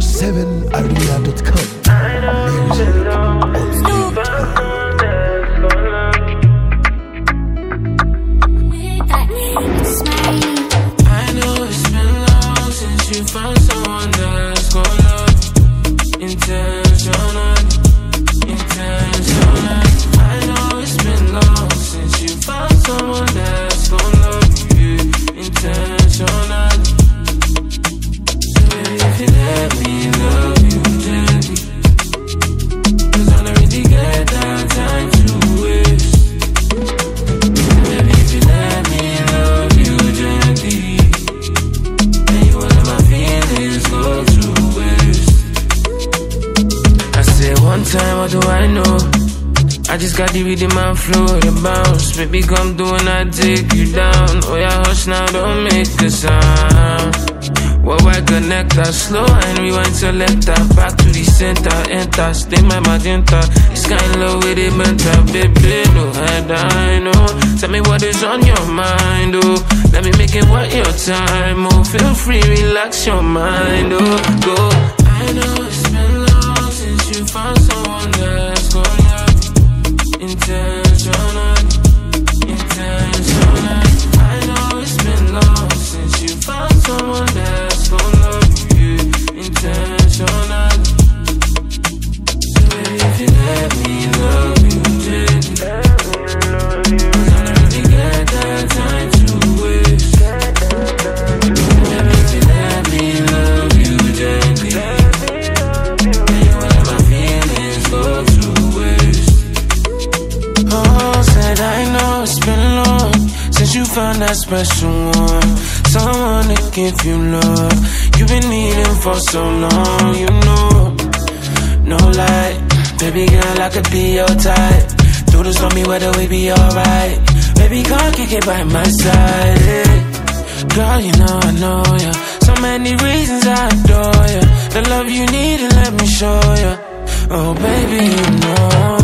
247area.com. Music unlimited. I know it's been long since you found someone that's gonna love you intentional. I know it's been long since you found someone that's gonna love you intentional. So baby, if you let me love you gently, 'cause I don't really get that time to waste. Baby, if you let me love you gently, then you won't let my feelings go to waste. I said one time, what do I know? I just got the rhythm and flow, the bounce. Baby, come through and I take you down. Oh yeah, hush now, don't make a sound. Well, I connect that slow and rewind selector. Back to the center, enter, stay my magenta. It's kinda low with it, mental, baby, no head, I know. Tell me what is on your mind, oh. Let me make it worth your time, oh. Feel free, relax your mind, oh. Go. I know it's been long since you found someone that's gonna love you intentional. I know it's been long since you found someone that's gonna love you intentional. So baby, if you let me love you gently, 'cause I don't really get that time to waste. Baby, if you let me love you gently, then you won't let my feelings go to waste. Oh, said I know it's been long since you found that special one, someone to give you love you've been needing for so long. You know, no lie, baby girl, I could be your type. Do this for me, whether we be alright. Baby girl, kick it by my side, yeah. Girl, you know I know ya. So many reasons I adore ya. The love you need and let me show ya. Oh baby, you know